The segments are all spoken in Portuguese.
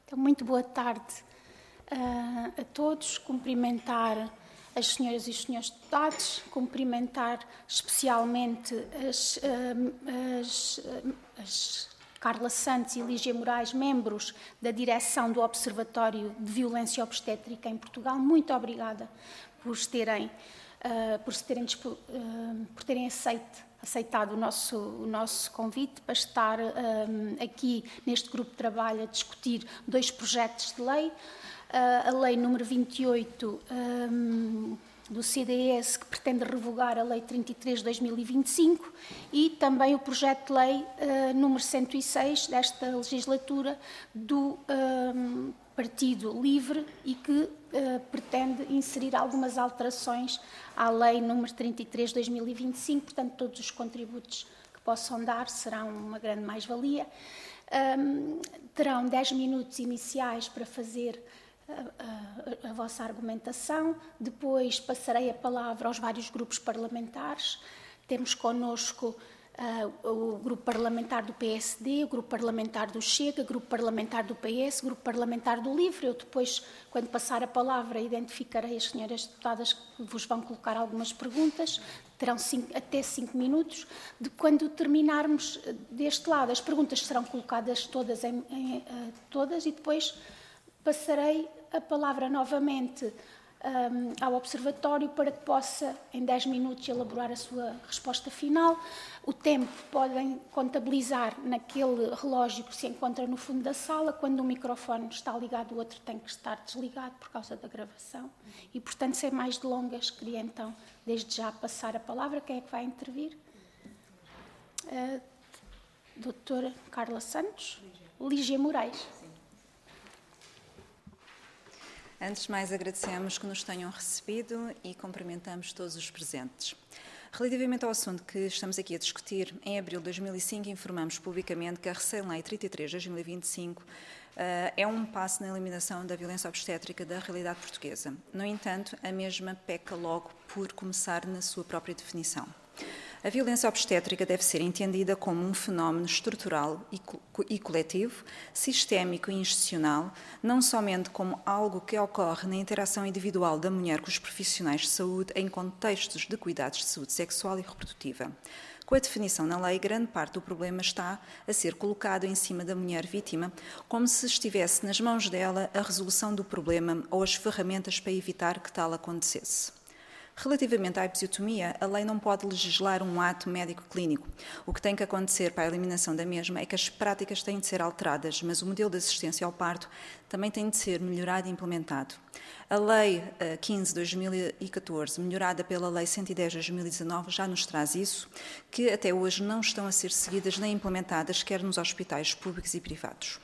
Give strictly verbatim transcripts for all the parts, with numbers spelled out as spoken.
Então, muito boa tarde uh, a todos. Cumprimentar as senhoras e os senhores deputados, cumprimentar especialmente as, uh, as, uh, as Carla Santos e Lígia Moraes, membros da direção do Observatório de Violência Obstétrica em Portugal. Muito obrigada por terem, uh, por terem, uh, por terem aceito aceitado o nosso, o nosso convite para estar um, aqui neste grupo de trabalho a discutir dois projetos de lei. Uh, a lei número vinte e oito um, do C D S, que pretende revogar a lei trinta e três de dois mil e vinte e cinco, e também o projeto de lei uh, número cento e seis desta legislatura do um, Partido Livre, e que uh, pretende inserir algumas alterações à lei número trinta e três de dois mil e vinte e cinco, portanto todos os contributos que possam dar serão uma grande mais-valia. Um, terão dez minutos iniciais para fazer a, a, a vossa argumentação, depois passarei a palavra aos vários grupos parlamentares. Temos connosco Uh, o grupo parlamentar do P S D, o grupo parlamentar do Chega, o grupo parlamentar do P S, o grupo parlamentar do Livre. Eu depois, quando passar a palavra, identificarei as senhoras deputadas que vos vão colocar algumas perguntas. Terão cinco, até cinco minutos. De quando terminarmos deste lado, as perguntas serão colocadas todas, em, em, uh, todas e depois passarei a palavra novamente Um, ao Observatório para que possa, em dez minutos, elaborar a sua resposta final. O tempo podem contabilizar naquele relógio que se encontra no fundo da sala. Quando um microfone está ligado, o outro tem que estar desligado por causa da gravação. E, portanto, sem mais delongas, queria então, desde já, passar a palavra. Quem é que vai intervir? Uh, doutora Carla Santos, Lígia Moraes. Antes de mais, agradecemos que nos tenham recebido e cumprimentamos todos os presentes. Relativamente ao assunto que estamos aqui a discutir, em abril de dois mil e cinco informamos publicamente que a Recém-Lei trinta e três de dois mil e vinte e cinco uh, é um passo na eliminação da violência obstétrica da realidade portuguesa. No entanto, a mesma peca logo por começar na sua própria definição. A violência obstétrica deve ser entendida como um fenómeno estrutural e, co e coletivo, sistémico e institucional, não somente como algo que ocorre na interação individual da mulher com os profissionais de saúde em contextos de cuidados de saúde sexual e reprodutiva. Com a definição na lei, grande parte do problema está a ser colocado em cima da mulher vítima, como se estivesse nas mãos dela a resolução do problema ou as ferramentas para evitar que tal acontecesse. Relativamente à episiotomia, a lei não pode legislar um ato médico-clínico. O que tem que acontecer para a eliminação da mesma é que as práticas têm de ser alteradas, mas o modelo de assistência ao parto também tem de ser melhorado e implementado. A Lei quinze de dois mil e catorze, melhorada pela Lei cento e dez de dois mil e dezanove, já nos traz isso, que até hoje não estão a ser seguidas nem implementadas, quer nos hospitais públicos e privados.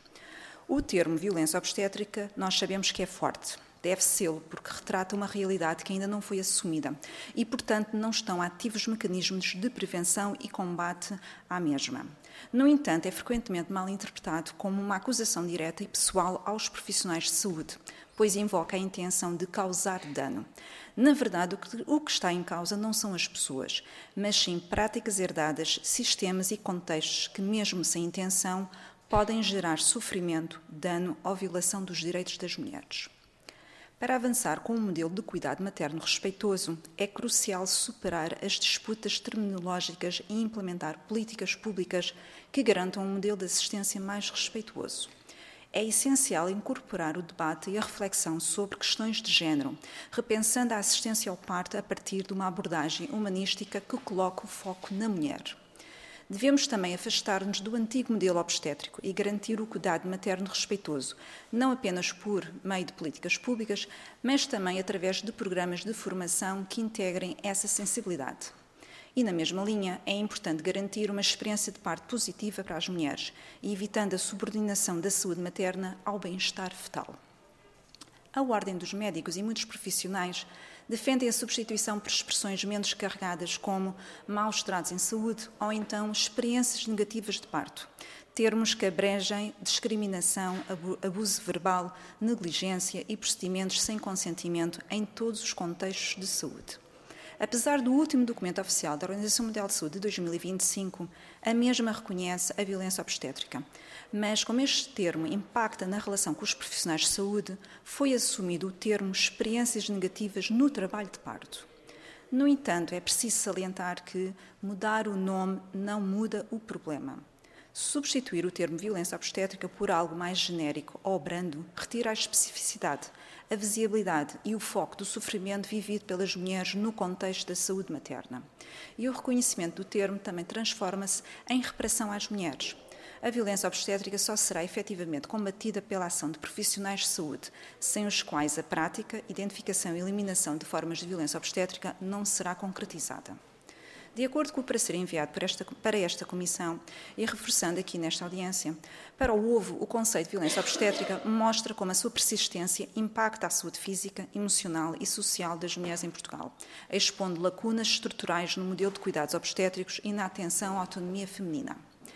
O termo violência obstétrica, nós sabemos que é forte. Deve sê-lo porque retrata uma realidade que ainda não foi assumida e, portanto, não estão ativos mecanismos de prevenção e combate à mesma. No entanto, é frequentemente mal interpretado como uma acusação direta e pessoal aos profissionais de saúde, pois invoca a intenção de causar dano. Na verdade, o que está em causa não são as pessoas, mas sim práticas herdadas, sistemas e contextos que, mesmo sem intenção, podem gerar sofrimento, dano ou violação dos direitos das mulheres. Para avançar com um modelo de cuidado materno respeitoso, é crucial superar as disputas terminológicas e implementar políticas públicas que garantam um modelo de assistência mais respeituoso. É essencial incorporar o debate e a reflexão sobre questões de género, repensando a assistência ao parto a partir de uma abordagem humanística que coloca o foco na mulher. Devemos também afastar-nos do antigo modelo obstétrico e garantir o cuidado materno respeitoso, não apenas por meio de políticas públicas, mas também através de programas de formação que integrem essa sensibilidade. E, na mesma linha, é importante garantir uma experiência de parto positiva para as mulheres, evitando a subordinação da saúde materna ao bem-estar fetal. A Ordem dos Médicos e muitos profissionais defendem a substituição por expressões menos carregadas como maus tratos em saúde ou então experiências negativas de parto, termos que abregem discriminação, abuso verbal, negligência e procedimentos sem consentimento em todos os contextos de saúde. Apesar do último documento oficial da Organização Mundial de Saúde de dois mil e vinte e cinco, a mesma reconhece a violência obstétrica. Mas, como este termo impacta na relação com os profissionais de saúde, foi assumido o termo experiências negativas no trabalho de parto. No entanto, é preciso salientar que mudar o nome não muda o problema. Substituir o termo violência obstétrica por algo mais genérico ou brando retira a especificidade, a visibilidade e o foco do sofrimento vivido pelas mulheres no contexto da saúde materna. E o reconhecimento do termo também transforma-se em reparação às mulheres. A violência obstétrica só será efetivamente combatida pela ação de profissionais de saúde, sem os quais a prática, identificação e eliminação de formas de violência obstétrica não será concretizada. De acordo com o parecer enviado para esta, para esta Comissão, e reforçando aqui nesta audiência, para o OVO, o conceito de violência obstétrica mostra como a sua persistência impacta a saúde física, emocional e social das mulheres em Portugal, expondo lacunas estruturais no modelo de cuidados obstétricos e na atenção à autonomia feminina.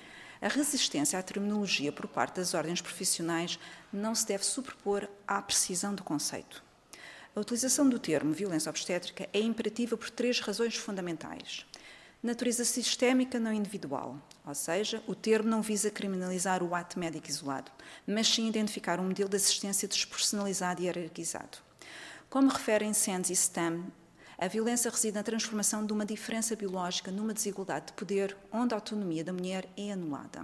A resistência à terminologia por parte das ordens profissionais não se deve sobrepor à precisão do conceito. A utilização do termo violência obstétrica é imperativa por três razões fundamentais. Natureza sistémica não individual, ou seja, o termo não visa criminalizar o ato médico isolado, mas sim identificar um modelo de assistência despersonalizado e hierarquizado. Como referem Sands e Stam, a violência reside na transformação de uma diferença biológica numa desigualdade de poder, onde a autonomia da mulher é anulada.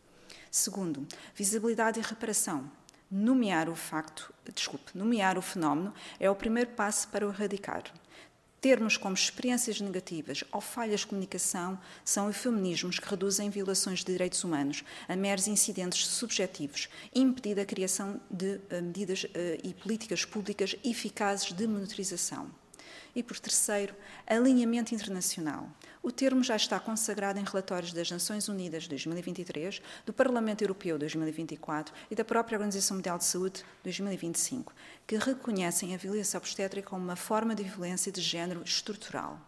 Segundo, visibilidade e reparação. Nomear o facto, desculpe, nomear o fenómeno é o primeiro passo para o erradicar. Termos como experiências negativas ou falhas de comunicação são eufemismos que reduzem violações de direitos humanos a meros incidentes subjetivos, impedindo a criação de uh, medidas uh, e políticas públicas eficazes de monitorização. E, por terceiro, alinhamento internacional. O termo já está consagrado em relatórios das Nações Unidas de dois mil e vinte e três, do Parlamento Europeu de dois mil e vinte e quatro e da própria Organização Mundial de Saúde de dois mil e vinte e cinco, que reconhecem a violência obstétrica como uma forma de violência de género estrutural.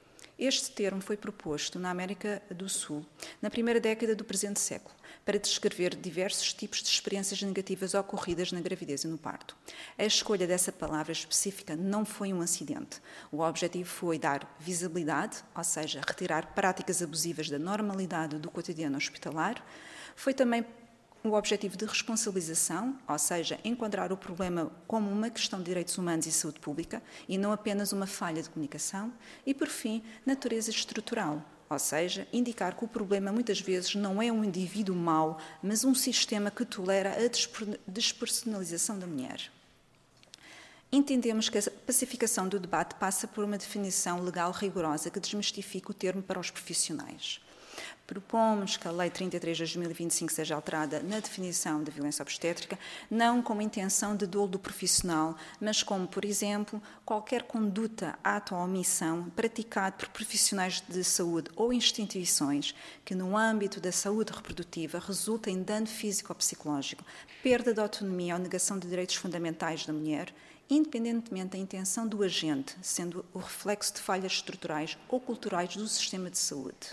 Este termo foi proposto na América do Sul, na primeira década do presente século, para descrever diversos tipos de experiências negativas ocorridas na gravidez e no parto. A escolha dessa palavra específica não foi um acidente. O objetivo foi dar visibilidade, ou seja, retirar práticas abusivas da normalidade do cotidiano hospitalar. Foi também o objetivo de responsabilização, ou seja, enquadrar o problema como uma questão de direitos humanos e saúde pública e não apenas uma falha de comunicação. E, por fim, natureza estrutural, ou seja, indicar que o problema muitas vezes não é um indivíduo mau, mas um sistema que tolera a despersonalização da mulher. Entendemos que a pacificação do debate passa por uma definição legal rigorosa que desmistifique o termo para os profissionais. Propomos que a Lei trinta e três de dois mil e vinte e cinco seja alterada na definição da violência obstétrica, não com a intenção de dolo do profissional, mas como, por exemplo, qualquer conduta, ato ou omissão praticado por profissionais de saúde ou instituições que, no âmbito da saúde reprodutiva, resulta em dano físico ou psicológico, perda de autonomia ou negação de direitos fundamentais da mulher, independentemente da intenção do agente, sendo o reflexo de falhas estruturais ou culturais do sistema de saúde.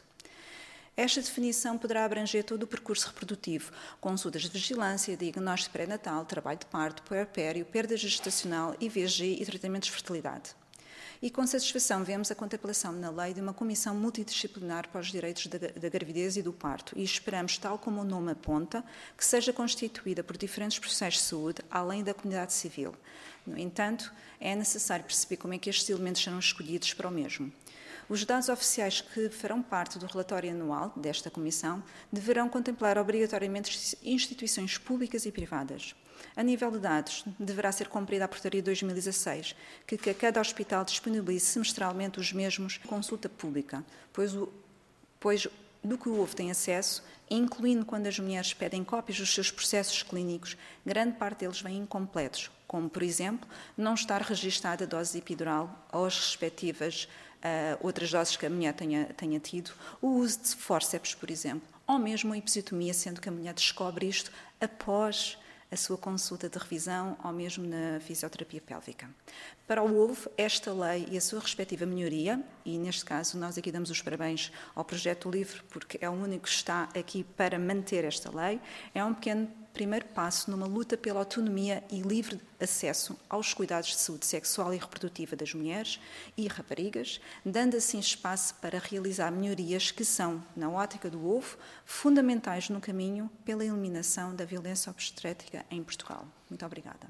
Esta definição poderá abranger todo o percurso reprodutivo, consultas de vigilância, diagnóstico pré-natal, trabalho de parto, puerpério, perda gestacional, I V G e tratamentos de fertilidade. E com satisfação vemos a contemplação na lei de uma comissão multidisciplinar para os direitos da, da gravidez e do parto e esperamos, tal como o nome aponta, que seja constituída por diferentes profissionais de saúde, além da comunidade civil. No entanto, é necessário perceber como é que estes elementos serão escolhidos para o mesmo. Os dados oficiais que farão parte do relatório anual desta Comissão deverão contemplar obrigatoriamente instituições públicas e privadas. A nível de dados, deverá ser cumprida a Portaria dois mil e dezasseis, que, que a cada hospital disponibilize semestralmente os mesmos em consulta pública, pois, o, pois do que o OVO tem acesso, incluindo quando as mulheres pedem cópias dos seus processos clínicos, grande parte deles vêm incompletos, como, por exemplo, não estar registada a dose epidural ou as respectivas Uh, outras doses que a mulher tenha, tenha tido, o uso de fórceps, por exemplo, ou mesmo a episiotomia, sendo que a mulher descobre isto após a sua consulta de revisão ou mesmo na fisioterapia pélvica. Para o OVO, esta lei e a sua respectiva melhoria, e neste caso nós aqui damos os parabéns ao Projeto Livre, porque é o único que está aqui para manter esta lei, é um pequeno primeiro passo numa luta pela autonomia e livre acesso aos cuidados de saúde sexual e reprodutiva das mulheres e raparigas, dando assim espaço para realizar melhorias que são, na ótica do ovo, fundamentais no caminho pela eliminação da violência obstétrica em Portugal. Muito obrigada.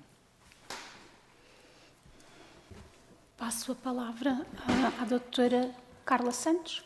Passo a palavra à, à doutora Carla Santos.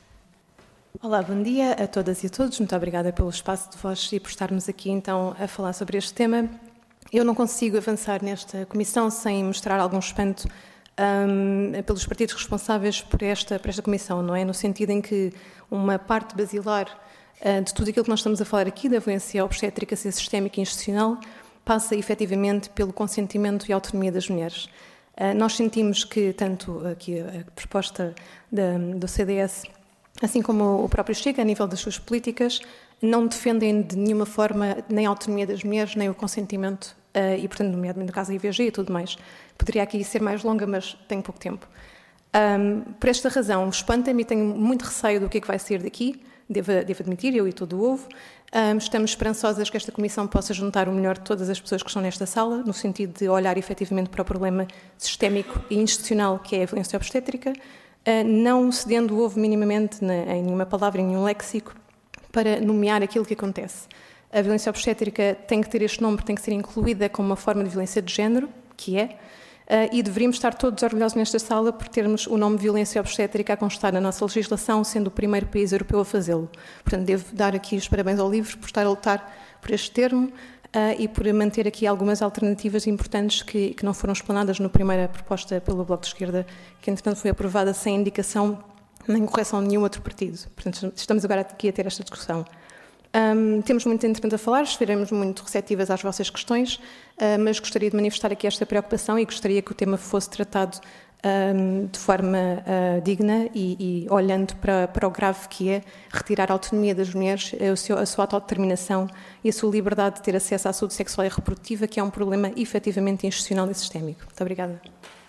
Olá, bom dia a todas e a todos. Muito obrigada pelo espaço de voz e por estarmos aqui então a falar sobre este tema. Eu não consigo avançar nesta comissão sem mostrar algum espanto um, pelos partidos responsáveis por esta, por esta comissão, não é? No sentido em que uma parte basilar uh, de tudo aquilo que nós estamos a falar aqui, da violência obstétrica ser sistémica e institucional, passa efetivamente pelo consentimento e autonomia das mulheres. Uh, nós sentimos que tanto aqui a, a proposta da, do C D S, assim como o próprio Chega, a nível das suas políticas, não defendem de nenhuma forma nem a autonomia das mulheres, nem o consentimento, uh, e, portanto, nomeadamente no caso da I V G e tudo mais. Poderia aqui ser mais longa, mas tenho pouco tempo. Um, por esta razão, espanta-me e tenho muito receio do que é que vai sair daqui, devo, devo admitir, eu e todo o ovo. Um, estamos esperançosas que esta comissão possa juntar o melhor de todas as pessoas que estão nesta sala, no sentido de olhar efetivamente para o problema sistémico e institucional que é a violência obstétrica, Uh, não cedendo o ovo minimamente na, em nenhuma palavra, em nenhum léxico, para nomear aquilo que acontece. A violência obstétrica tem que ter este nome, tem que ser incluída como uma forma de violência de género, que é, uh, e deveríamos estar todos orgulhosos nesta sala por termos o nome violência obstétrica a constar na nossa legislação, sendo o primeiro país europeu a fazê-lo. Portanto, devo dar aqui os parabéns ao LIVRE por estar a lutar por este termo, Uh, e por manter aqui algumas alternativas importantes que, que não foram explanadas na primeira proposta pelo Bloco de Esquerda, que entretanto foi aprovada sem indicação nem correção de nenhum outro partido. Portanto, estamos agora aqui a ter esta discussão. Um, temos muito entretanto a falar, estaremos muito receptivas às vossas questões, uh, mas gostaria de manifestar aqui esta preocupação e gostaria que o tema fosse tratado um, de forma uh, digna e, e olhando para, para o grave que é retirar a autonomia das mulheres, a, seu, a sua autodeterminação e a sua liberdade de ter acesso à saúde sexual e reprodutiva, que é um problema efetivamente institucional e sistémico. Muito obrigada.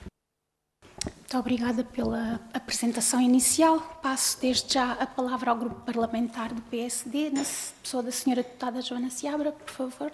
Muito obrigada pela apresentação inicial. Passo desde já a palavra ao Grupo Parlamentar do P S D, na pessoa da senhora Deputada Joana Seabra, por favor.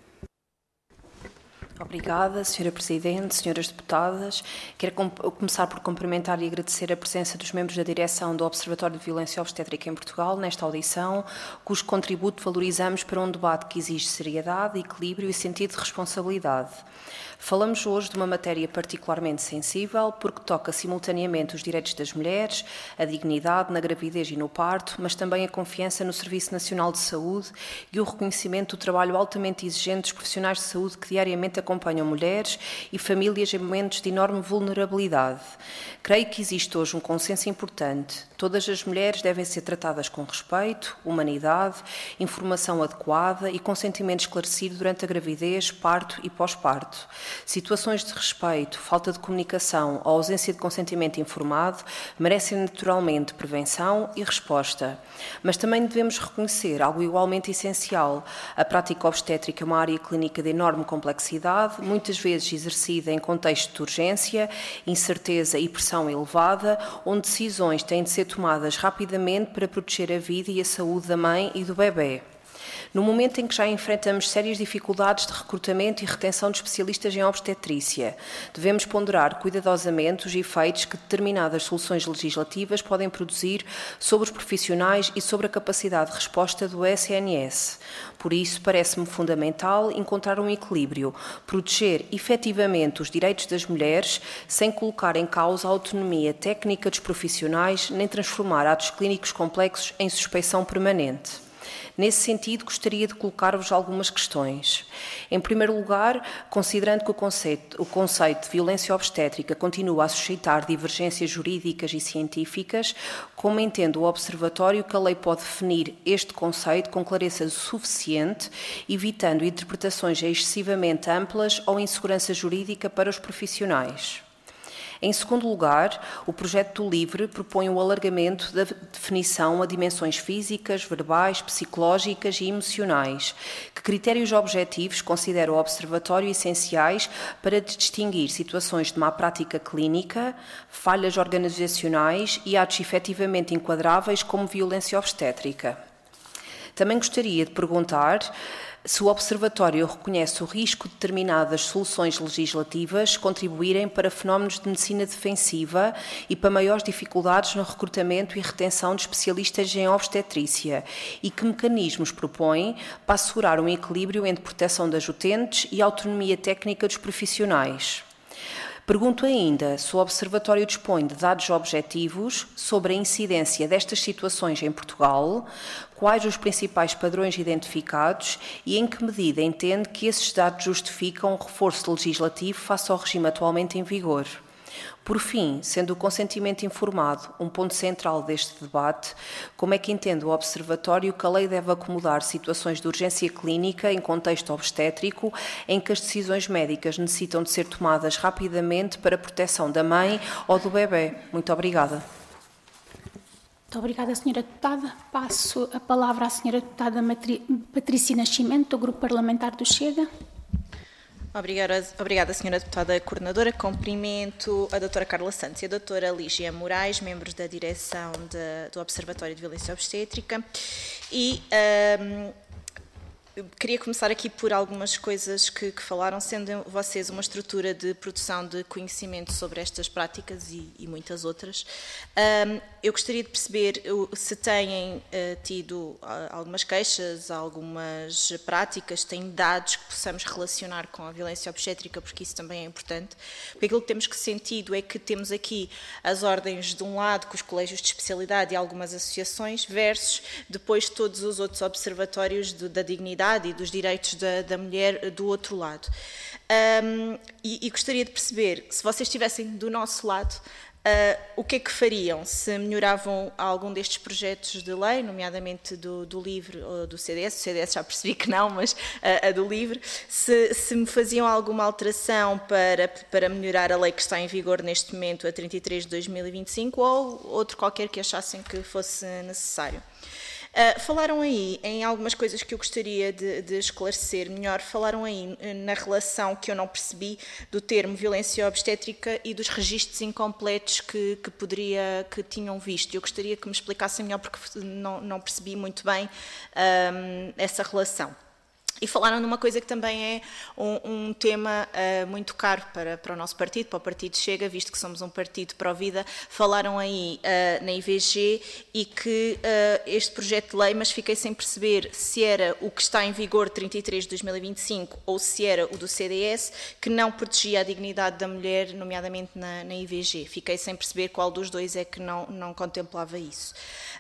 Obrigada, senhora Presidente, senhoras Deputadas. Quero com começar por cumprimentar e agradecer a presença dos membros da direção do Observatório de Violência Obstétrica em Portugal nesta audição, cujo contributo valorizamos para um debate que exige seriedade, equilíbrio e sentido de responsabilidade. Falamos hoje de uma matéria particularmente sensível, porque toca simultaneamente os direitos das mulheres, a dignidade na gravidez e no parto, mas também a confiança no Serviço Nacional de Saúde e o reconhecimento do trabalho altamente exigente dos profissionais de saúde que diariamente acompanham mulheres e famílias em momentos de enorme vulnerabilidade. Creio que existe hoje um consenso importante. Todas as mulheres devem ser tratadas com respeito, humanidade, informação adequada e consentimento esclarecido durante a gravidez, parto e pós-parto. Situações de respeito, falta de comunicação ou ausência de consentimento informado merecem naturalmente prevenção e resposta. Mas também devemos reconhecer algo igualmente essencial. A prática obstétrica é uma área clínica de enorme complexidade, muitas vezes exercida em contexto de urgência, incerteza e pressão elevada, onde decisões têm de ser tomadas rapidamente para proteger a vida e a saúde da mãe e do bebê. No momento em que já enfrentamos sérias dificuldades de recrutamento e retenção de especialistas em obstetrícia, devemos ponderar cuidadosamente os efeitos que determinadas soluções legislativas podem produzir sobre os profissionais e sobre a capacidade de resposta do S N S. Por isso, parece-me fundamental encontrar um equilíbrio, proteger efetivamente os direitos das mulheres sem colocar em causa a autonomia técnica dos profissionais nem transformar atos clínicos complexos em suspeição permanente. Nesse sentido, gostaria de colocar-vos algumas questões. Em primeiro lugar, considerando que o conceito, o conceito de violência obstétrica continua a suscitar divergências jurídicas e científicas, como entende o Observatório que a lei pode definir este conceito com clareza suficiente, evitando interpretações excessivamente amplas ou insegurança jurídica para os profissionais? Em segundo lugar, o projeto do LIVRE propõe o alargamento da definição a dimensões físicas, verbais, psicológicas e emocionais. Que critérios objetivos considera o Observatório essenciais para distinguir situações de má prática clínica, falhas organizacionais e atos efetivamente enquadráveis como violência obstétrica? Também gostaria de perguntar se o Observatório reconhece o risco de determinadas soluções legislativas contribuírem para fenómenos de medicina defensiva e para maiores dificuldades no recrutamento e retenção de especialistas em obstetrícia e que mecanismos propõe para assegurar um equilíbrio entre proteção das utentes e autonomia técnica dos profissionais. Pergunto ainda se o Observatório dispõe de dados objetivos sobre a incidência destas situações em Portugal, quais os principais padrões identificados e em que medida entende que esses dados justificam um reforço legislativo face ao regime atualmente em vigor. Por fim, sendo o consentimento informado um ponto central deste debate, como é que entende o Observatório que a lei deve acomodar situações de urgência clínica em contexto obstétrico em que as decisões médicas necessitam de ser tomadas rapidamente para a proteção da mãe ou do bebê? Muito obrigada. Muito obrigada, senhora Deputada. Passo a palavra à senhora Deputada Patrícia Nascimento, do Grupo Parlamentar do Chega. Obrigada, obrigada, senhora Deputada Coordenadora. Cumprimento a doutora Carla Santos e a doutora Lígia Moraes, membros da direção de, do Observatório de Violência Obstétrica. E um, queria começar aqui por algumas coisas que, que falaram, sendo vocês uma estrutura de produção de conhecimento sobre estas práticas e, e muitas outras. Um, eu gostaria de perceber se têm uh, tido algumas queixas, algumas práticas, têm dados que possamos relacionar com a violência obstétrica, porque isso também é importante. Porque aquilo que temos que sentido é que temos aqui as ordens de um lado, com os colégios de especialidade e algumas associações, versus depois todos os outros observatórios de, da dignidade e dos direitos da, da mulher do outro lado. Um, e, e gostaria de perceber, se vocês estivessem do nosso lado, Uh, o que é que fariam se melhoravam algum destes projetos de lei, nomeadamente do, do LIVRE ou do C D S, o C D S já percebi que não, mas uh, a do LIVRE, se, se me faziam alguma alteração para, para melhorar a lei que está em vigor neste momento, a trinta e três de dois mil e vinte e cinco, ou outro qualquer que achassem que fosse necessário. Uh, falaram aí em algumas coisas que eu gostaria de, de esclarecer melhor, falaram aí na relação que eu não percebi do termo violência obstétrica e dos registros incompletos que, que poderia, que tinham visto. Eu gostaria que me explicassem melhor porque não, não percebi muito bem um, essa relação. E falaram numa coisa que também é um, um tema uh, muito caro para, para o nosso partido, para o Partido Chega, visto que somos um partido pró-vida. Falaram aí uh, na I V G e que uh, este projeto de lei, mas fiquei sem perceber se era o que está em vigor trinta e três de dois mil e vinte e cinco ou se era o do C D S, que não protegia a dignidade da mulher, nomeadamente na, na I V G. Fiquei sem perceber qual dos dois é que não, não contemplava isso.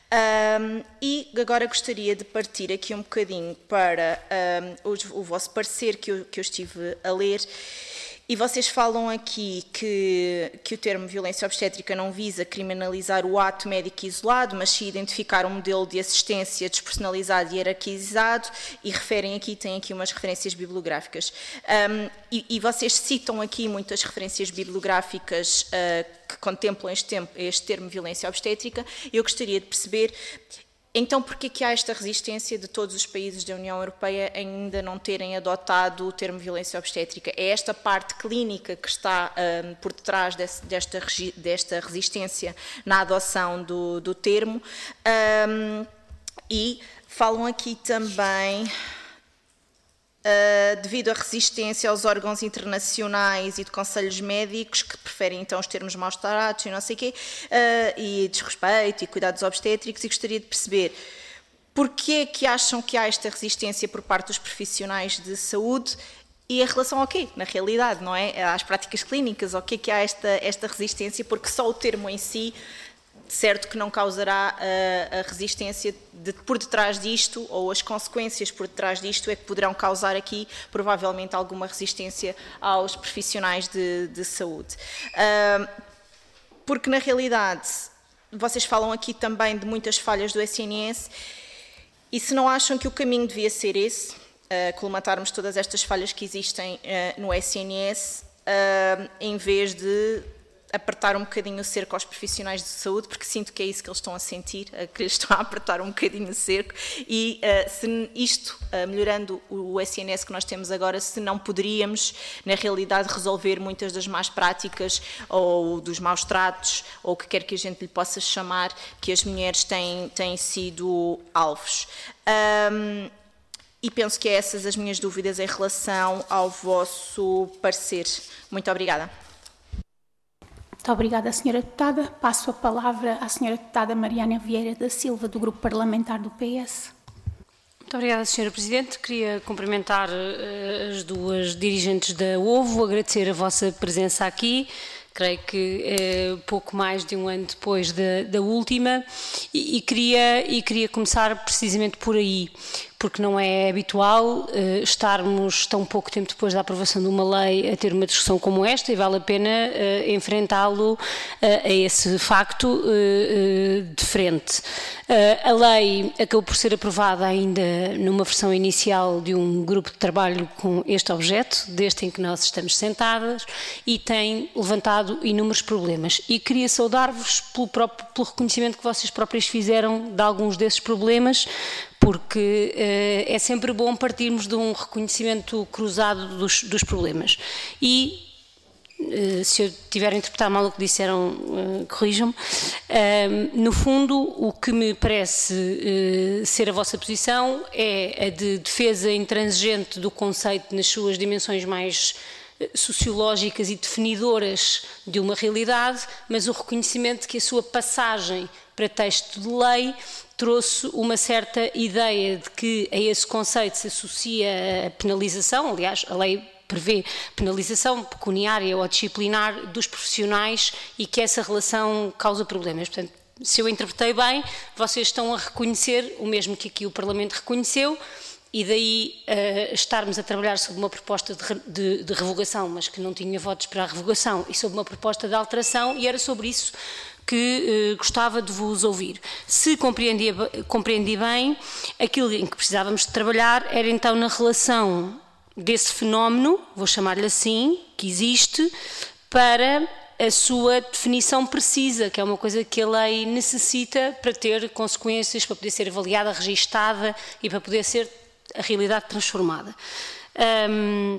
Um, e agora gostaria de partir aqui um bocadinho para um, o, o vosso parecer que eu, que eu estive a ler. E vocês falam aqui que, que o termo violência obstétrica não visa criminalizar o ato médico isolado, mas sim identificar um modelo de assistência despersonalizado e hierarquizado, e referem aqui, têm aqui umas referências bibliográficas. Um, e, e vocês citam aqui muitas referências bibliográficas uh, que contemplam este, tempo, este termo violência obstétrica. Eu gostaria de perceber, então, porquê que há esta resistência de todos os países da União Europeia ainda não terem adotado o termo violência obstétrica? É esta parte clínica que está um, por detrás desse, desta, desta resistência na adoção do, do termo. Um, e falam aqui também... Uh, devido à resistência aos órgãos internacionais e de conselhos médicos, que preferem então os termos maus tratados e não sei o quê, uh, e desrespeito e cuidados obstétricos, e gostaria de perceber porquê que acham que há esta resistência por parte dos profissionais de saúde e em relação ao quê, na realidade, não é? Às práticas clínicas, ao quê que há esta, esta resistência, porque só o termo em si... certo que não causará a, a resistência de, por detrás disto, ou as consequências por detrás disto é que poderão causar aqui, provavelmente, alguma resistência aos profissionais de, de saúde. Uh, porque, na realidade, vocês falam aqui também de muitas falhas do S N S, e se não acham que o caminho devia ser esse, uh, colmatarmos todas estas falhas que existem uh, no S N S, uh, em vez de apertar um bocadinho o cerco aos profissionais de saúde, porque sinto que é isso que eles estão a sentir, que estão a apertar um bocadinho o cerco, e uh, se isto, uh, melhorando o S N S que nós temos agora, se não poderíamos, na realidade, resolver muitas das más práticas, ou dos maus tratos, ou o que quer que a gente lhe possa chamar, que as mulheres têm, têm sido alvos. Um, e penso que é essas as minhas dúvidas em relação ao vosso parecer. Muito obrigada. Muito obrigada, senhora Deputada. Passo a palavra à senhora Deputada Mariana Vieira da Silva, do Grupo Parlamentar do P S. Muito obrigada, senhora Presidente. Queria cumprimentar uh, as duas dirigentes da O V O, agradecer a vossa presença aqui. Creio que é pouco mais de um ano depois da, da última, e, e, queria, e queria começar precisamente por aí, porque não é habitual uh, estarmos tão pouco tempo depois da aprovação de uma lei a ter uma discussão como esta, e vale a pena uh, enfrentá-lo uh, a esse facto uh, uh, de frente. Uh, a lei acabou por ser aprovada ainda numa versão inicial de um grupo de trabalho com este objeto, desde em que nós estamos sentadas, e tem levantado inúmeros problemas. E queria saudar-vos pelo, próprio, pelo reconhecimento que vocês próprios fizeram de alguns desses problemas, porque uh, é sempre bom partirmos de um reconhecimento cruzado dos, dos problemas. E, uh, se eu tiver a interpretar mal o que disseram, uh, corrijam-me, uh, no fundo, o que me parece uh, ser a vossa posição é a de defesa intransigente do conceito nas suas dimensões mais sociológicas e definidoras de uma realidade, mas o reconhecimento de que a sua passagem para texto de lei trouxe uma certa ideia de que a esse conceito se associa a penalização. Aliás, a lei prevê penalização pecuniária ou disciplinar dos profissionais, e que essa relação causa problemas. Portanto, se eu interpretei bem, vocês estão a reconhecer o mesmo que aqui o Parlamento reconheceu, e daí uh, estarmos a trabalhar sobre uma proposta de, de, de revogação, mas que não tinha votos para a revogação, e sobre uma proposta de alteração, e era sobre isso que uh, gostava de vos ouvir. Se compreendi, compreendi bem, aquilo em que precisávamos de trabalhar era então na relação desse fenómeno, vou chamar-lhe assim, que existe, para a sua definição precisa, que é uma coisa que a lei necessita para ter consequências, para poder ser avaliada, registada e para poder ser a realidade transformada. Um,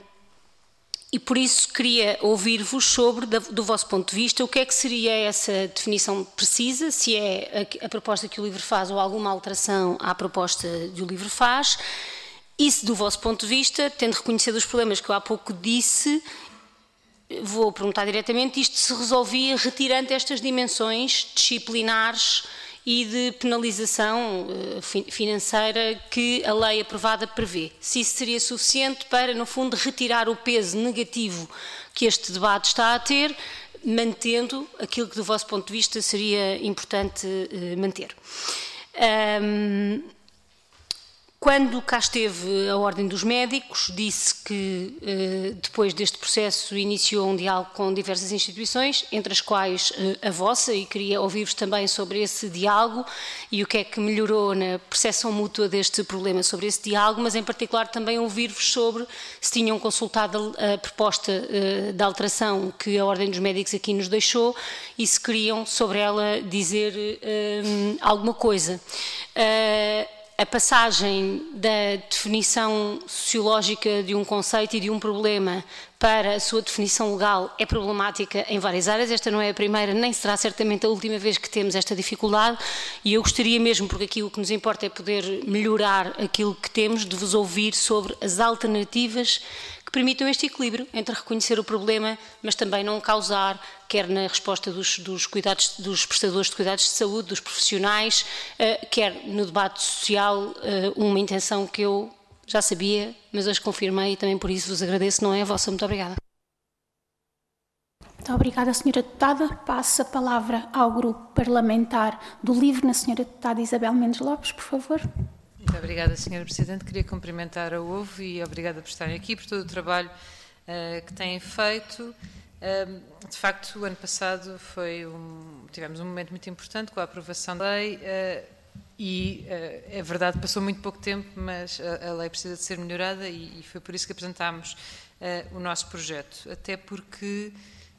e por isso queria ouvir-vos sobre, da, do vosso ponto de vista, o que é que seria essa definição precisa, se é a, a proposta que o LIVRE faz ou alguma alteração à proposta que o LIVRE faz, e se do vosso ponto de vista, tendo reconhecido os problemas que eu há pouco disse, vou perguntar diretamente, isto se resolvia retirando estas dimensões disciplinares e de penalização financeira que a lei aprovada prevê. Se isso seria suficiente para, no fundo, retirar o peso negativo que este debate está a ter, mantendo aquilo que, do vosso ponto de vista, seria importante manter. Um, Quando cá esteve a Ordem dos Médicos, disse que depois deste processo iniciou um diálogo com diversas instituições, entre as quais a vossa, e queria ouvir-vos também sobre esse diálogo e o que é que melhorou na percepção mútua deste problema sobre esse diálogo, mas em particular também ouvir-vos sobre se tinham consultado a proposta de alteração que a Ordem dos Médicos aqui nos deixou e se queriam sobre ela dizer um, alguma coisa. Uh, A passagem da definição sociológica de um conceito e de um problema para a sua definição legal é problemática em várias áreas. Esta não é a primeira, nem será certamente a última vez que temos esta dificuldade, e eu gostaria mesmo, porque aqui o que nos importa é poder melhorar aquilo que temos, de vos ouvir sobre as alternativas que permitam este equilíbrio entre reconhecer o problema, mas também não causar, quer na resposta dos, dos, cuidados, dos prestadores de cuidados de saúde, dos profissionais, uh, quer no debate social, uh, uma intenção que eu já sabia, mas hoje confirmei e também por isso vos agradeço, não é a vossa. Muito obrigada. Muito obrigada, senhora Deputada. Passo a palavra ao Grupo Parlamentar do LIVRE, na senhora Deputada Isabel Mendes Lopes, por favor. Muito obrigada, senhora Presidente. Queria cumprimentar a O V e obrigada por estarem aqui, por todo o trabalho uh, que têm feito. Uh, de facto, o ano passado foi um, tivemos um momento muito importante com a aprovação da lei uh, e uh, é verdade, passou muito pouco tempo, mas a, a lei precisa de ser melhorada e, e foi por isso que apresentámos uh, o nosso projeto. Até porque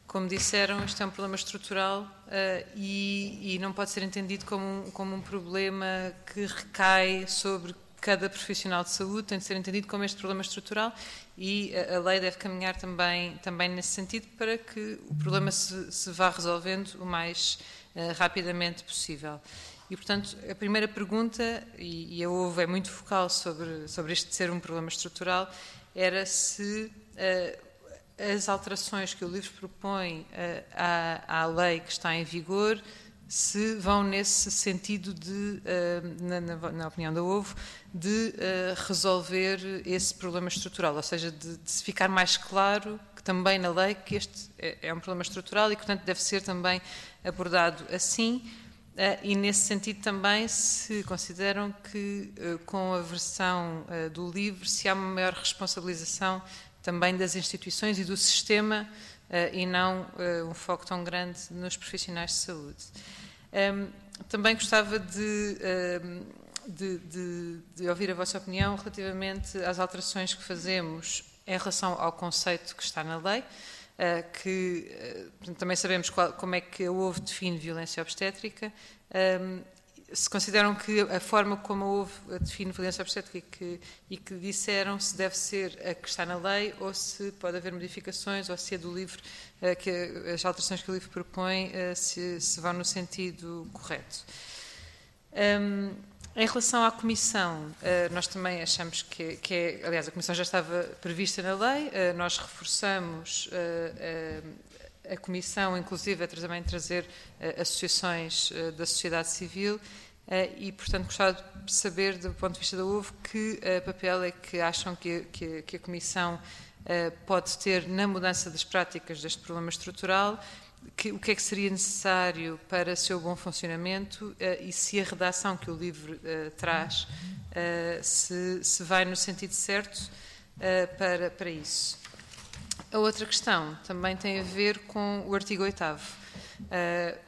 Como disseram, isto é um problema estrutural uh, e, e não pode ser entendido como um, como um problema que recai sobre cada profissional de saúde, tem de ser entendido como este problema estrutural e a, a lei deve caminhar também, também nesse sentido para que o problema se, se vá resolvendo o mais uh, rapidamente possível. E, portanto, a primeira pergunta, e, e a OVO é muito focal sobre, sobre este ser um problema estrutural, era se uh, as alterações que o livro propõe uh, à, à lei que está em vigor se vão nesse sentido de, uh, na, na, na opinião da OVO, de uh, resolver esse problema estrutural, ou seja, de, de se ficar mais claro que também na lei que este é, é um problema estrutural e, portanto, deve ser também abordado assim. Uh, e nesse sentido também se consideram que uh, com a versão uh, do livro se há uma maior responsabilização também das instituições e do sistema uh, e não uh, um foco tão grande nos profissionais de saúde. Um, também gostava de, um, de, de, de ouvir a vossa opinião relativamente às alterações que fazemos em relação ao conceito que está na lei, uh, que uh, também sabemos qual, como é que a OVO define violência obstétrica. Um, se consideram que a forma como a OVO define violência obstétrica e que, e que disseram se deve ser a que está na lei ou se pode haver modificações ou se é do livro, uh, que as alterações que o livro propõe uh, se, se vão no sentido correto. Um, em relação à Comissão, uh, nós também achamos que, que é, aliás, a Comissão já estava prevista na lei, uh, nós reforçamos uh, uh, a Comissão, inclusive, a também trazer uh, associações uh, da sociedade civil uh, e, portanto, gostava de saber, do ponto de vista da OVO, que uh, papel é que acham que, que, que a Comissão uh, pode ter na mudança das práticas deste problema estrutural, que, o que é que seria necessário para seu bom funcionamento uh, e se a redação que o livro uh, traz uh, se, se vai no sentido certo uh, para, para isso. A outra questão também tem a ver com o artigo oitavo. Uh,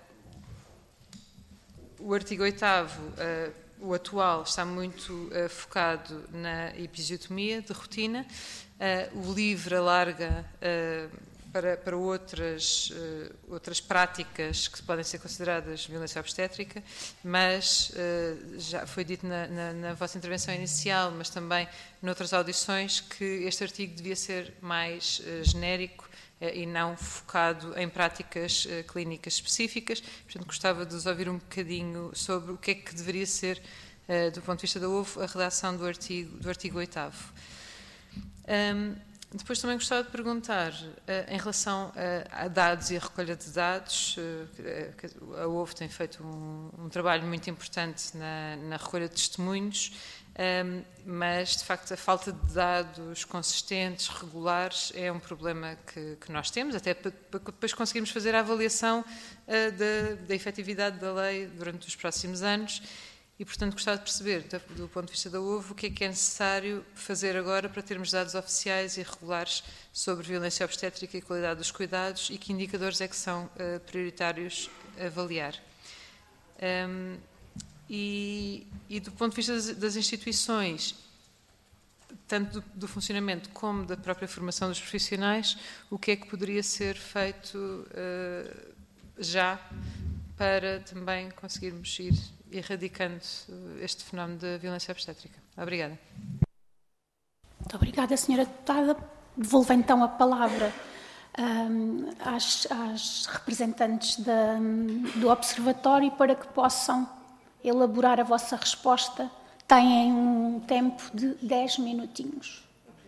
o artigo oitavo, uh, o atual, está muito uh, focado na episiotomia de rotina. Uh, o livro alarga uh, para, para outras, uh, outras práticas que podem ser consideradas violência obstétrica, mas uh, já foi dito na, na, na vossa intervenção inicial, mas também noutras audições, que este artigo devia ser mais uh, genérico uh, e não focado em práticas uh, clínicas específicas. Portanto, gostava de vos ouvir um bocadinho sobre o que é que deveria ser, uh, do ponto de vista da OVO, a redação do artigo, do artigo oitavo. Um, Depois também gostava de perguntar, uh, em relação a, a dados e a recolha de dados, uh, a OVO tem feito um, um trabalho muito importante na, na recolha de testemunhos, um, mas, de facto, a falta de dados consistentes, regulares, é um problema que, que nós temos, até para, para depois conseguirmos fazer a avaliação uh, da, da efetividade da lei durante os próximos anos. E, portanto, gostava de perceber, do ponto de vista da OVO, o que é que é necessário fazer agora para termos dados oficiais e regulares sobre violência obstétrica e qualidade dos cuidados e que indicadores é que são uh, prioritários a avaliar. Um, e, e, do ponto de vista das, das instituições, tanto do, do funcionamento como da própria formação dos profissionais, o que é que poderia ser feito uh, já para também conseguirmos ir erradicando este fenómeno da violência obstétrica. Obrigada. Muito obrigada, senhora Deputada. Devolvo então a palavra um, às, às representantes da, do Observatório para que possam elaborar a vossa resposta. Têm um tempo de dez minutinhos.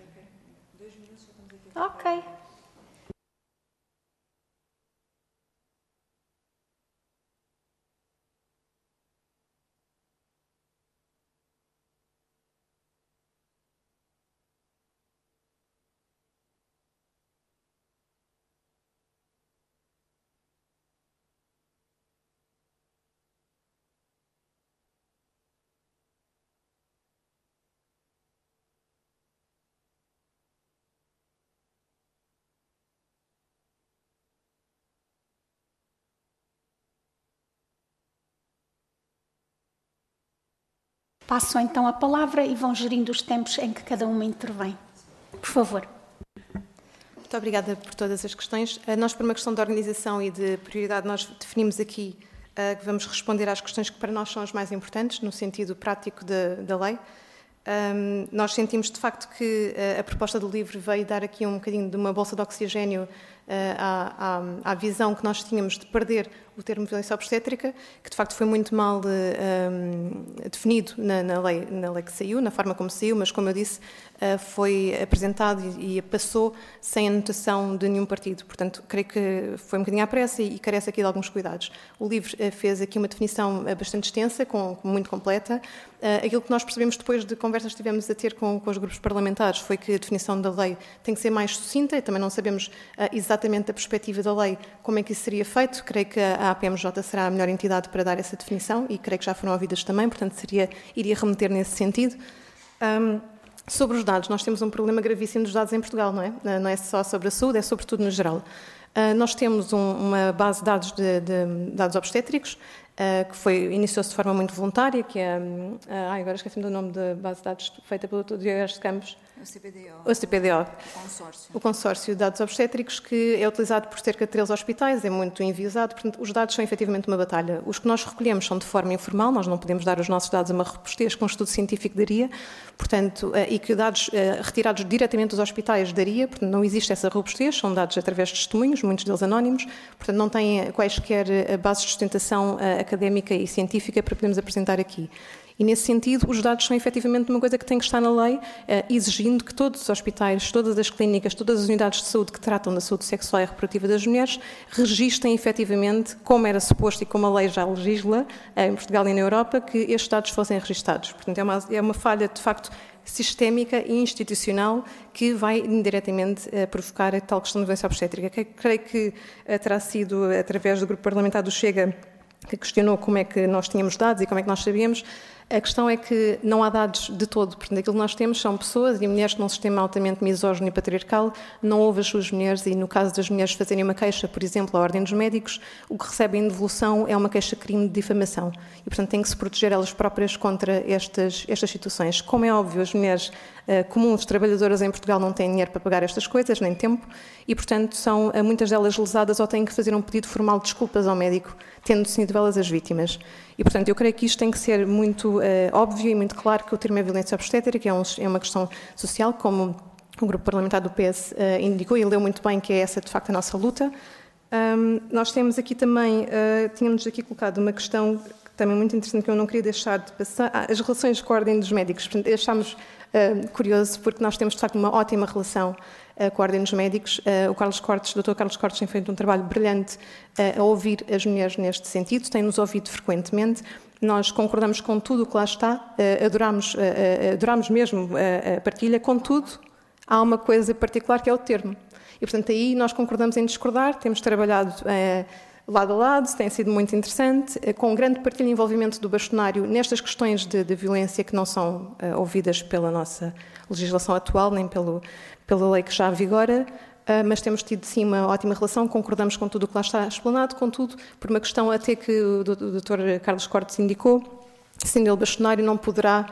Ok. Passo então a palavra e vão gerindo os tempos em que cada uma intervém. Por favor. Muito obrigada por todas as questões. Nós, por uma questão de organização e de prioridade, nós definimos aqui uh, que vamos responder às questões que para nós são as mais importantes, no sentido prático de, da lei. Um, nós sentimos, de facto, que uh, a proposta do livro veio dar aqui um bocadinho de uma bolsa de oxigénio uh, à, à, à visão que nós tínhamos de perder o termo violência obstétrica, que de facto foi muito mal uh, um, definido na, na, lei, na lei que saiu, na forma como saiu, mas como eu disse, uh, foi apresentado e, e passou sem anotação de nenhum partido. Portanto, creio que foi um bocadinho à pressa e, e carece aqui de alguns cuidados. O livro uh, fez aqui uma definição uh, bastante extensa, com, muito completa. Uh, aquilo que nós percebemos depois de conversas que tivemos a ter com, com os grupos parlamentares foi que a definição da lei tem que ser mais sucinta e também não sabemos uh, exatamente a perspectiva da lei, como é que isso seria feito. Creio que a A P M J será a melhor entidade para dar essa definição e creio que já foram ouvidas também, portanto seria, iria remeter nesse sentido. Um, sobre os dados, nós temos um problema gravíssimo dos dados em Portugal, não é? Não é só sobre a saúde, é sobretudo no geral. Uh, nós temos um, uma base de dados de, de dados obstétricos, uh, que foi, iniciou-se de forma muito voluntária, que é, uh, ai, agora esqueci-me do nome da base de dados feita pelo doutor Diego de Campos. O C P D O. O C P D O. O consórcio. O consórcio de dados obstétricos, que é utilizado por cerca de treze hospitais, é muito enviesado, portanto, os dados são efetivamente uma batalha. Os que nós recolhemos são de forma informal, nós não podemos dar os nossos dados a uma robustez que um estudo científico daria, portanto, e que dados retirados diretamente dos hospitais daria, portanto, não existe essa robustez, são dados através de testemunhos, muitos deles anónimos, portanto, não têm quaisquer bases de sustentação académica e científica para podermos apresentar aqui. E, nesse sentido, os dados são efetivamente uma coisa que tem que estar na lei, eh, exigindo que todos os hospitais, todas as clínicas, todas as unidades de saúde que tratam da saúde sexual e reprodutiva das mulheres registrem efetivamente, como era suposto e como a lei já legisla, eh, em Portugal e na Europa, que estes dados fossem registados. Portanto, é uma, é uma falha, de facto, sistémica e institucional que vai indiretamente eh, provocar a tal questão de violência obstétrica, que creio que eh, terá sido, através do grupo parlamentar do Chega, que questionou como é que nós tínhamos dados e como é que nós sabíamos. A questão é que não há dados de todo, portanto, aquilo que nós temos são pessoas e mulheres num sistema altamente misógino e patriarcal, não ouvem as suas mulheres e, no caso das mulheres fazerem uma queixa, por exemplo, à Ordem dos Médicos, o que recebem de devolução é uma queixa-crime de difamação e, portanto, têm que se proteger elas próprias contra estas, estas situações. Como é óbvio, as mulheres uh, comuns, trabalhadoras em Portugal, não têm dinheiro para pagar estas coisas, nem tempo, e, portanto, são uh, muitas delas lesadas ou têm que fazer um pedido formal de desculpas ao médico, tendo sido elas as vítimas. E, portanto, eu creio que isto tem que ser muito uh, óbvio e muito claro que o termo é violência obstétrica, é, um, é uma questão social, como o grupo parlamentar do P S uh, indicou e leu muito bem que é essa, de facto, a nossa luta. Um, nós temos aqui também, uh, tínhamos aqui colocado uma questão também muito interessante que eu não queria deixar de passar, ah, as relações com a Ordem dos Médicos. Portanto, achámos uh, curioso porque nós temos, de facto, uma ótima relação uh, com a Ordem dos Médicos. Uh, o Carlos Cortes, o doutor Carlos Cortes tem feito um trabalho brilhante uh, a ouvir as mulheres neste sentido, tem-nos ouvido frequentemente. Nós concordamos com tudo o que lá está, uh, adoramos, uh, uh, adoramos mesmo uh, a partilha, contudo, há uma coisa particular que é o termo. E, portanto, aí nós concordamos em discordar, temos trabalhado uh, lado a lado, tem sido muito interessante, uh, com grande partilha e envolvimento do bastonário nestas questões de, de violência que não são uh, ouvidas pela nossa legislação atual, nem pelo, pela lei que já vigora. Uh, mas temos tido, sim, uma ótima relação, concordamos com tudo o que lá está explanado, contudo, por uma questão até que o doutor Carlos Cortes indicou, sendo ele bastonário, não poderá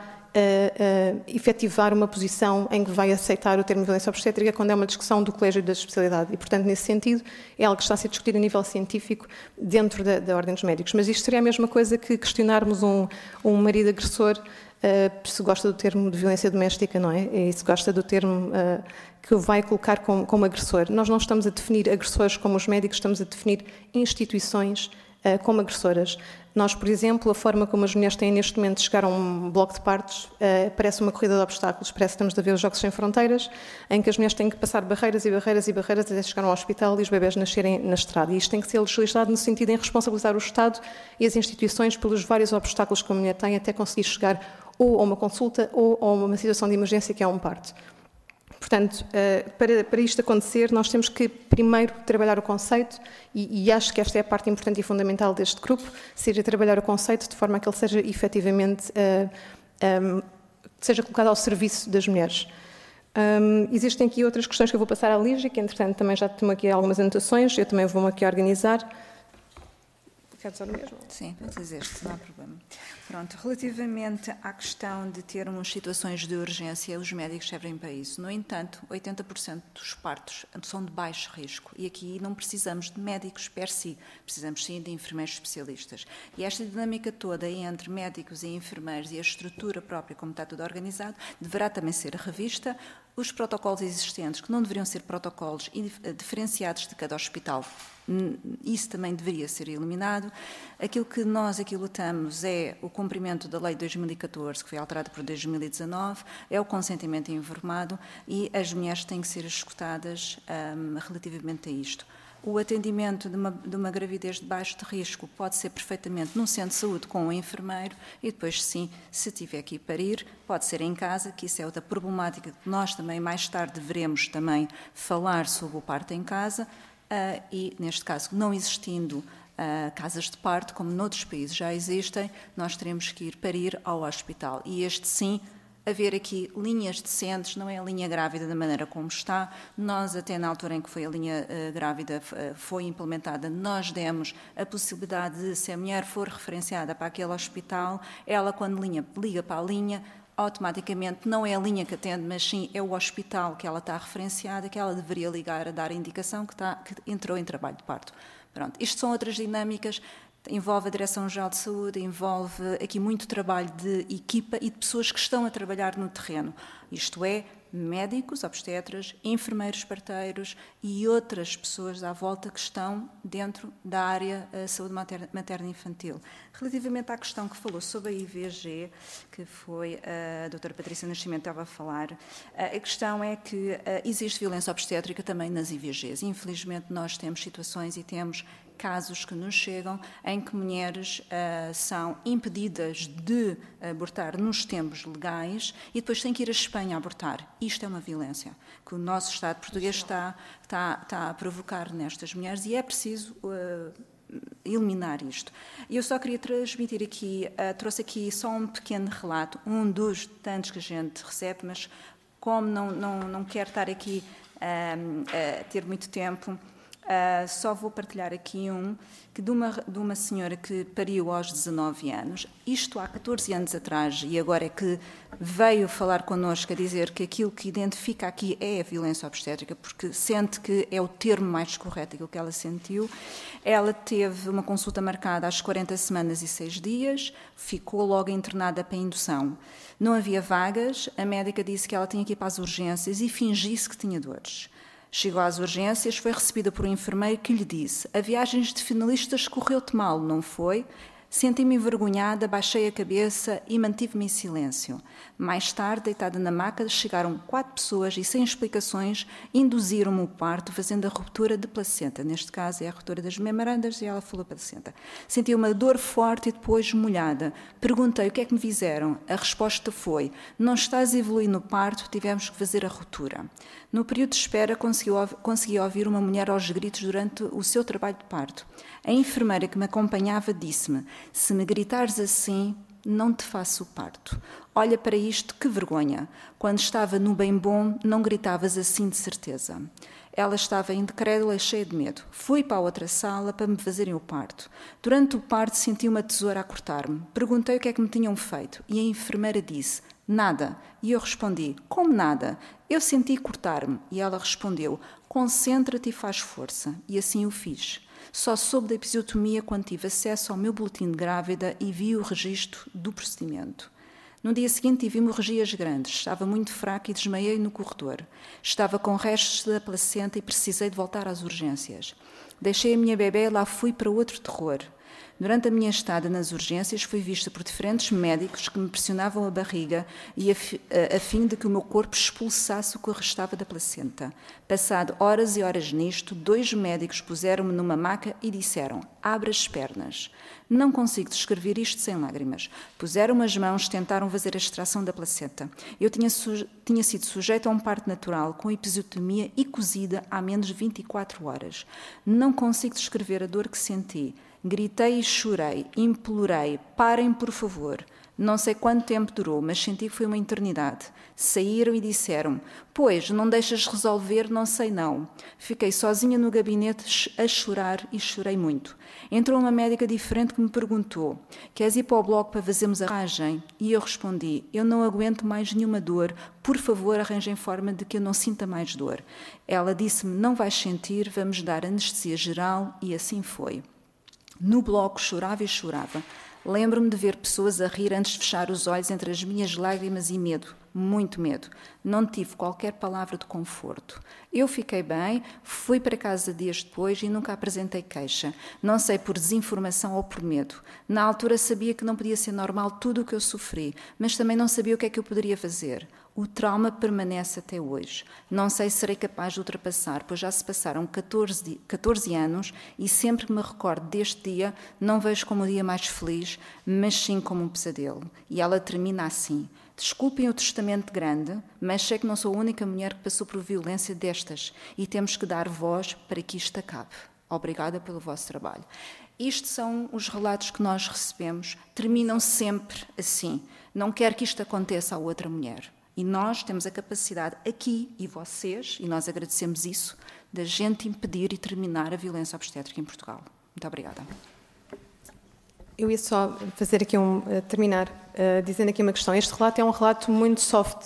uh, uh, efetivar uma posição em que vai aceitar o termo violência obstétrica quando é uma discussão do Colégio da Especialidade. E, portanto, nesse sentido, é algo que está a ser discutido a nível científico dentro da, da Ordem dos Médicos. Mas isto seria a mesma coisa que questionarmos um, um marido agressor uh, se gosta do termo de violência doméstica, não é? E se gosta do termo uh, que o vai colocar como, como agressor. Nós não estamos a definir agressores como os médicos, estamos a definir instituições uh, como agressoras. Nós, por exemplo, a forma como as mulheres têm neste momento de chegar a um bloco de partos uh, parece uma corrida de obstáculos, parece que estamos a ver os Jogos Sem Fronteiras, em que as mulheres têm que passar barreiras e barreiras e barreiras até chegar ao hospital e os bebés nascerem na estrada. E isto tem que ser legislado no sentido de responsabilizar o Estado e as instituições pelos vários obstáculos que a mulher tem até conseguir chegar ou a uma consulta ou a uma situação de emergência que é um parto. Portanto, para, para isto acontecer, nós temos que primeiro trabalhar o conceito e, e acho que esta é a parte importante e fundamental deste grupo, seja trabalhar o conceito de forma a que ele seja efetivamente, uh, um, seja colocado ao serviço das mulheres. Um, existem aqui outras questões que eu vou passar à Lígia, que entretanto também já tenho aqui algumas anotações, eu também vou-me aqui organizar. Quer dizer o mesmo? Sim, vou dizer isto, não há problema. Pronto, relativamente à questão de termos situações de urgência, os médicos servem para isso. No entanto, oitenta por cento dos partos são de baixo risco e aqui não precisamos de médicos per si, precisamos sim de enfermeiros especialistas. E esta dinâmica toda entre médicos e enfermeiros e a estrutura própria, como está tudo organizado, deverá também ser revista. Os protocolos existentes, que não deveriam ser protocolos diferenciados de cada hospital, isso também deveria ser eliminado. Aquilo que nós aqui lutamos é o cumprimento da Lei de dois mil e catorze, que foi alterada por dois mil e dezanove, é o consentimento informado e as mulheres têm que ser escutadas um, relativamente a isto. O atendimento de uma, de uma gravidez de baixo de risco pode ser perfeitamente num centro de saúde com um enfermeiro e depois, sim, se tiver que ir parir, pode ser em casa, que isso é outra problemática que nós também mais tarde deveremos também falar sobre o parto em casa uh, e, neste caso, não existindo uh, casas de parto, como noutros países já existem, nós teremos que ir parir ao hospital. E este, sim, haver aqui linhas decentes, não é a linha grávida da maneira como está. Nós, até na altura em que foi a linha uh, grávida uh, foi implementada, nós demos a possibilidade de, se a mulher for referenciada para aquele hospital, ela, quando linha, liga para a linha, automaticamente não é a linha que atende, mas sim é o hospital que ela está referenciada, que ela deveria ligar a dar a indicação que, está, que entrou em trabalho de parto. Pronto, isto são outras dinâmicas. Envolve a Direção-Geral de Saúde, envolve aqui muito trabalho de equipa e de pessoas que estão a trabalhar no terreno. Isto é, médicos, obstetras, enfermeiros parteiros e outras pessoas à volta que estão dentro da área da saúde materno-infantil. Relativamente à questão que falou sobre a I V G, que foi a doutora Patrícia Nascimento estava a falar, a questão é que existe violência obstétrica também nas I V Gs. Infelizmente, nós temos situações e temos casos que nos chegam em que mulheres uh, são impedidas de abortar nos tempos legais e depois têm que ir à Espanha abortar. Isto é uma violência que o nosso Estado português está, está, está a provocar nestas mulheres e é preciso uh, eliminar isto. Eu só queria transmitir aqui, uh, trouxe aqui só um pequeno relato, um dos tantos que a gente recebe, mas como não, não, não quero estar aqui uh, a ter muito tempo, Uh, só vou partilhar aqui um, que de uma, de uma senhora que pariu aos dezanove anos, isto há catorze anos atrás, e agora é que veio falar connosco a dizer que aquilo que identifica aqui é a violência obstétrica, porque sente que é o termo mais correto, aquilo que ela sentiu. Ela teve uma consulta marcada às quarenta semanas e seis dias, ficou logo internada para indução. Não havia vagas, a médica disse que ela tinha que ir para as urgências e fingisse que tinha dores. Chegou às urgências, foi recebida por um enfermeiro que lhe disse: a viagem de finalistas correu-te mal, não foi? Senti-me envergonhada, baixei a cabeça e mantive-me em silêncio. Mais tarde, deitada na maca, chegaram quatro pessoas e, sem explicações, induziram-me o parto, fazendo a ruptura de placenta. Neste caso, é a ruptura das memorandas e ela falou placenta. Senti uma dor forte e depois molhada. Perguntei o que é que me fizeram. A resposta foi: não estás a evoluir no parto, tivemos que fazer a ruptura. No período de espera, consegui, consegui ouvir uma mulher aos gritos durante o seu trabalho de parto. A enfermeira que me acompanhava disse-me: se me gritares assim, não te faço o parto. Olha para isto, que vergonha. Quando estava no bem bom, não gritavas assim de certeza. Ela estava incrédula e cheia de medo. Fui para a outra sala para me fazerem o parto. Durante o parto senti uma tesoura a cortar-me. Perguntei o que é que me tinham feito e a enfermeira disse: nada. E eu respondi: como nada? Eu senti cortar-me. E ela respondeu: concentra-te e faz força. E assim o fiz. Só soube da episiotomia quando tive acesso ao meu boletim de grávida e vi o registro do procedimento. No dia seguinte tive hemorragias grandes, estava muito fraca e desmaiei no corredor. Estava com restos da placenta e precisei de voltar às urgências. Deixei a minha bebê e lá fui para outro terror. Durante a minha estada nas urgências fui vista por diferentes médicos que me pressionavam a barriga e a, a, a fim de que o meu corpo expulsasse o que restava da placenta. Passado horas e horas nisto, dois médicos puseram-me numa maca e disseram: abre as pernas. Não consigo descrever isto sem lágrimas. Puseram as mãos, tentaram fazer a extração da placenta. Eu tinha, tinha sido sujeita a um parto natural com episiotomia e cozida há menos de vinte e quatro horas. Não consigo descrever a dor que senti. Gritei e chorei, implorei: parem, por favor. Não sei quanto tempo durou, mas senti que foi uma eternidade. Saíram e disseram: pois, não deixas resolver, não sei não. Fiquei sozinha no gabinete a chorar e chorei muito. Entrou uma médica diferente que me perguntou: queres ir para o bloco para fazermos a arragem? E eu respondi: eu não aguento mais nenhuma dor, por favor arranjem forma de que eu não sinta mais dor. Ela disse-me: não vais sentir, vamos dar anestesia geral, e assim foi. No bloco chorava e chorava. Lembro-me de ver pessoas a rir antes de fechar os olhos entre as minhas lágrimas e medo, muito medo. Não tive qualquer palavra de conforto. Eu fiquei bem, fui para casa dias depois e nunca apresentei queixa. Não sei por desinformação ou por medo. Na altura sabia que não podia ser normal tudo o que eu sofri, mas também não sabia o que é que eu poderia fazer. O trauma permanece até hoje. Não sei se serei capaz de ultrapassar, pois já se passaram catorze, catorze anos e sempre que me recordo deste dia, não vejo como o dia mais feliz, mas sim como um pesadelo. E ela termina assim: desculpem o testamento grande, mas sei que não sou a única mulher que passou por violência destas e temos que dar voz para que isto acabe. Obrigada pelo vosso trabalho. Isto são os relatos que nós recebemos, terminam sempre assim. Não quero que isto aconteça a outra mulher. E nós temos a capacidade aqui, e vocês, e nós agradecemos isso, da gente impedir e terminar a violência obstétrica em Portugal. Muito obrigada. Eu ia só fazer aqui um, uh, terminar uh, dizendo aqui uma questão. Este relato é um relato muito soft.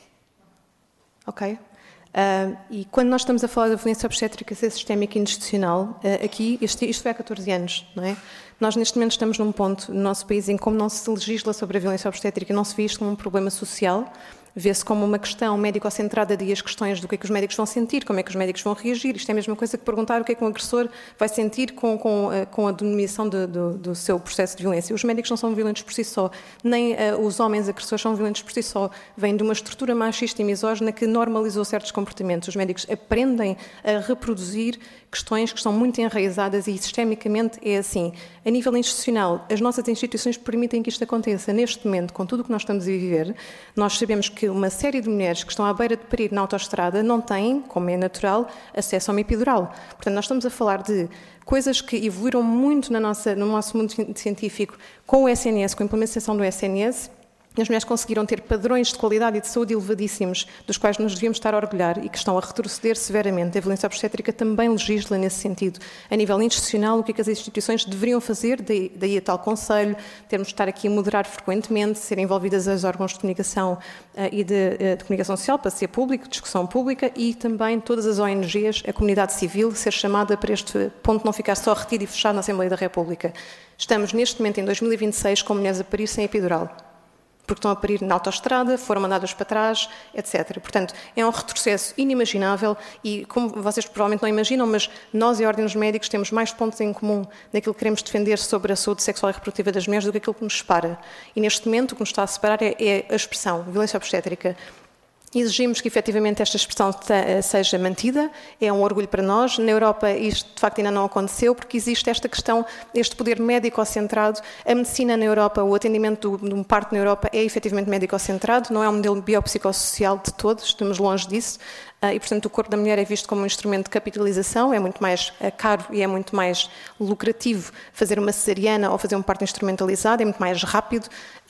Ok? Uh, e quando nós estamos a falar da violência obstétrica ser sistémica e institucional, uh, aqui, isto, isto foi há catorze anos, não é? Nós neste momento estamos num ponto no nosso país em que, como não se legisla sobre a violência obstétrica, não se vê isto como um problema social, vê-se como uma questão médico-centrada de as questões do que é que os médicos vão sentir, como é que os médicos vão reagir. Isto é a mesma coisa que perguntar o que é que um agressor vai sentir com, com, com a denominação de, do, do seu processo de violência. Os médicos não são violentos por si só, nem uh, os homens agressores são violentos por si só. Vêm de uma estrutura machista e misógina que normalizou certos comportamentos. Os médicos aprendem a reproduzir questões que estão muito enraizadas e sistemicamente é assim. A nível institucional, as nossas instituições permitem que isto aconteça. Neste momento, com tudo o que nós estamos a viver, nós sabemos que uma série de mulheres que estão à beira de parir na autoestrada não têm, como é natural, acesso a uma epidural. Portanto, nós estamos a falar de coisas que evoluíram muito na nossa, no nosso mundo científico com o S N S, com a implementação do S N S. As mulheres conseguiram ter padrões de qualidade e de saúde elevadíssimos, dos quais nos devíamos estar a orgulhar e que estão a retroceder severamente. A violência obstétrica também legisla nesse sentido. A nível institucional, o que é que as instituições deveriam fazer? Daí, daí a tal conselho, termos de estar aqui a moderar frequentemente, serem envolvidas as órgãos de comunicação uh, e de, uh, de comunicação social para ser público, discussão pública, e também todas as O N Gs, a comunidade civil, ser chamada para este ponto não ficar só retido e fechado na Assembleia da República. Estamos neste momento, em dois mil e vinte e seis, com mulheres a parir sem epidural, porque estão a parir na autoestrada, foram mandadas para trás, etcétera. Portanto, é um retrocesso inimaginável e, como vocês provavelmente não imaginam, mas nós e a Ordem dos Médicos temos mais pontos em comum naquilo que queremos defender sobre a saúde sexual e reprodutiva das mulheres do que aquilo que nos separa. E, neste momento, o que nos está a separar é, é a expressão violência obstétrica. Exigimos que, efetivamente, esta expressão seja mantida, é um orgulho para nós. Na Europa isto, de facto, ainda não aconteceu, porque existe esta questão, este poder médico-centrado. A medicina na Europa, o atendimento de um parto na Europa é, efetivamente, médico-centrado, não é um modelo biopsicossocial de todos, estamos longe disso. E, portanto, o corpo da mulher é visto como um instrumento de capitalização, é muito mais caro e é muito mais lucrativo fazer uma cesariana ou fazer um parto instrumentalizado, é muito mais rápido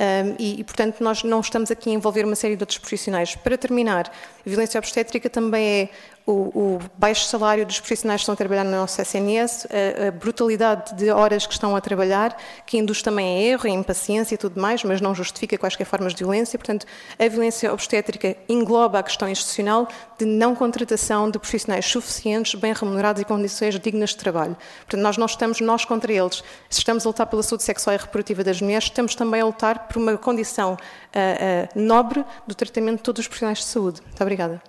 e, e, portanto, nós não estamos aqui a envolver uma série de outros profissionais. Para terminar, a violência obstétrica também é o, o baixo salário dos profissionais que estão a trabalhar no nosso S N S, a, a brutalidade de horas que estão a trabalhar, que induz também a erro, a impaciência e tudo mais, mas não justifica quaisquer formas de violência. Portanto, a violência obstétrica engloba a questão institucional de não contratação de profissionais suficientes, bem remunerados e condições dignas de trabalho. Portanto, nós não estamos nós contra eles. Se estamos a lutar pela saúde sexual e reprodutiva das mulheres, estamos também a lutar por uma condição uh, uh, nobre do tratamento de todos os profissionais de saúde. Muito obrigada.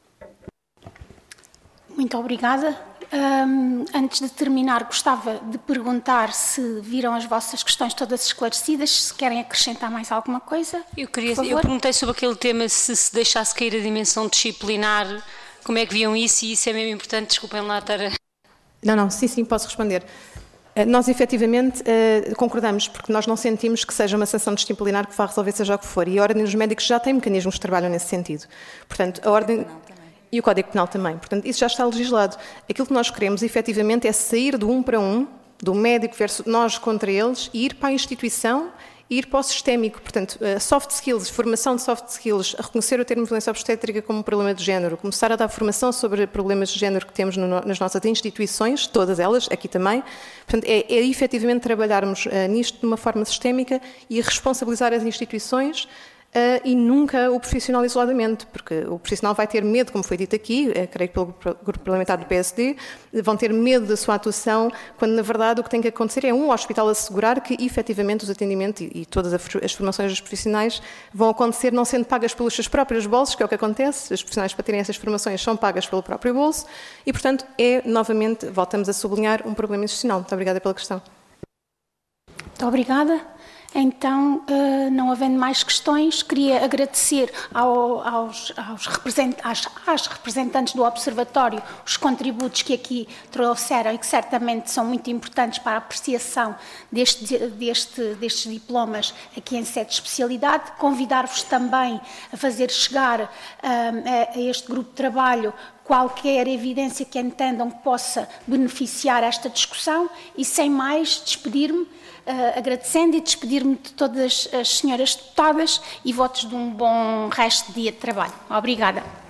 Muito obrigada. Um, antes de terminar, gostava de perguntar se viram as vossas questões todas esclarecidas, se querem acrescentar mais alguma coisa. Eu, queria, eu perguntei sobre aquele tema, se se deixasse cair a dimensão disciplinar, como é que viam isso, e isso é mesmo importante, desculpem lá estar a... Não, não, sim, sim, posso responder. Nós, efetivamente, concordamos, porque nós não sentimos que seja uma sanção disciplinar que vá resolver seja o que for, e a Ordem dos Médicos já tem mecanismos que trabalham nesse sentido. Portanto, a Ordem... E o Código Penal também. Portanto, isso já está legislado. Aquilo que nós queremos, efetivamente, é sair do um para um, do médico versus nós contra eles, e ir para a instituição e ir para o sistémico, portanto, soft skills, formação de soft skills, reconhecer o termo violência obstétrica como um problema de género, começar a dar formação sobre problemas de género que temos no, nas nossas instituições, todas elas, aqui também. Portanto, é, é efetivamente trabalharmos uh, nisto de uma forma sistémica e responsabilizar as instituições Uh, e nunca o profissional isoladamente, porque o profissional vai ter medo, como foi dito aqui, uh, creio que pelo grupo parlamentar do P S D, vão ter medo da sua atuação, quando na verdade o que tem que acontecer é um hospital assegurar que efetivamente os atendimentos e, e todas as formações dos profissionais vão acontecer não sendo pagas pelos seus próprios bolsos, que é o que acontece, os profissionais para terem essas formações são pagas pelo próprio bolso e, portanto, é novamente, voltamos a sublinhar, um problema institucional. Muito obrigada pela questão. Muito obrigada. Então, não havendo mais questões, queria agradecer ao, aos, aos represent, às, às representantes do Observatório os contributos que aqui trouxeram e que certamente são muito importantes para a apreciação deste, deste, destes diplomas aqui em sede de especialidade. Convidar-vos também a fazer chegar um, a, a este grupo de trabalho qualquer evidência que entendam que possa beneficiar esta discussão e, sem mais, despedir-me, uh, agradecendo e despedir-me de todas as senhoras deputadas e votos de um bom resto de dia de trabalho. Obrigada.